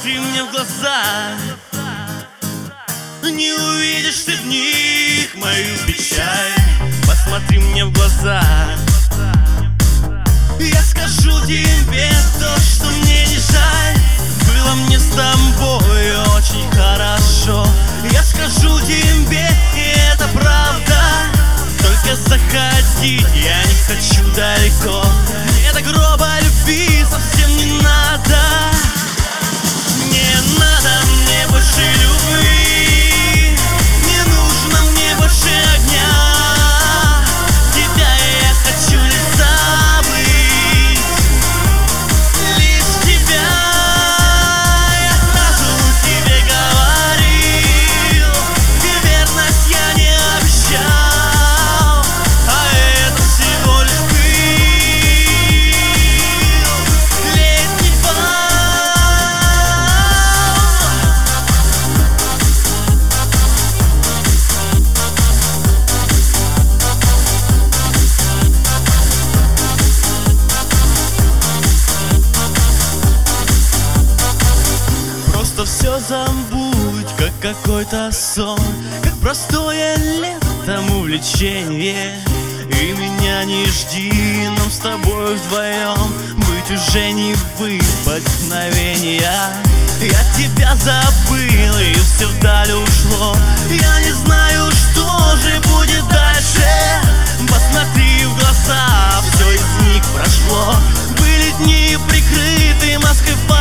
Посмотри мне в глаза, не увидишь ты в них мою печаль. Посмотри мне в глаза, я скажу тебе то, что мне не жаль. Было мне с тобой очень хорошо. Я скажу тебе, и это правда. Только заходи, я не хочу далеко. Мне до гроба любви совсем не надо. Не надо мне больше любви, не нужно мне больше огня. Тебя я хочу лишь забыть, лишь тебя. Я сразу тебе говорил, и верность я не обещал, а это всего лишь был летний бал. Просто все забудь, как какой-то сон, как простое летом увлечение. И меня не жди, нам с тобой вдвоем быть уже не выпадь мгновения. Я тебя забыл, и все вдаль ушло. Я не знаю, что же будет дальше. Посмотри в глаза, все из них прошло. Были дни прикрыты маской.